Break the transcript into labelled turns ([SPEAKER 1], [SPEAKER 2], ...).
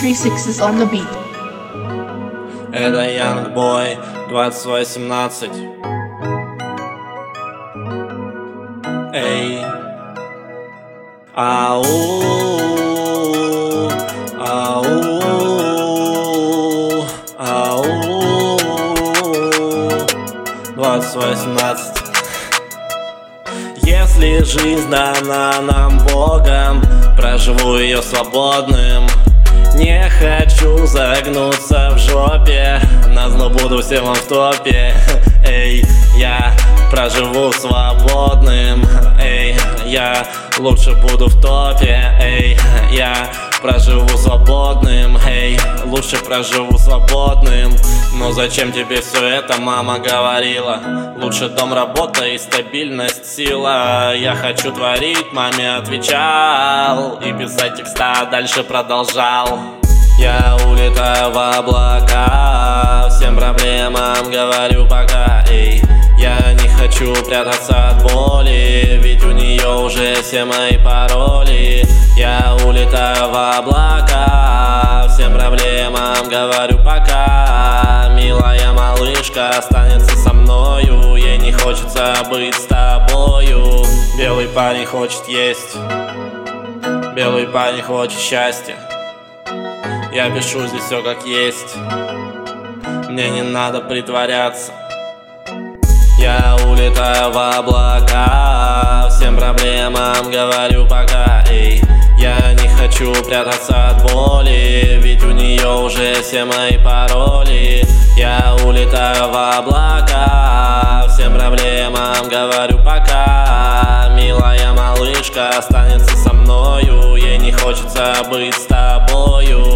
[SPEAKER 1] 36 is on the beat.
[SPEAKER 2] Это Young Boy 2018. Эй, ау, ау, ау, 2018. Если жизнь дана нам Богом, проживу ее свободным. Не хочу загнуться в жопе, назло буду всем вам в топе. Эй, я проживу свободным. Эй, я лучше буду в топе. Эй, я проживу свободным. Эй, лучше проживу свободным. Но зачем тебе все это, мама говорила? Лучше дом, работа и стабильность, сила. Я хочу творить, маме отвечал, и писать текста дальше продолжал. Я улетаю в облака, всем проблемам говорю пока. Эй, я не хочу прятаться от боли, ведь у нее уже все мои пароли. Я улетаю в облака, всем проблемам говорю пока. Милая малышка останется со мною, ей не хочется быть с тобою. Белый парень хочет есть, белый парень хочет счастья. Я пишу здесь все как есть, мне не надо притворяться. Я улетаю в облака, всем проблемам говорю пока. Эй, я не хочу прятаться от боли, ведь у нее уже все мои пароли. Я улетаю в облака, всем проблемам говорю пока. Милая малышка останется со мною, ей не хочется быть с тобою.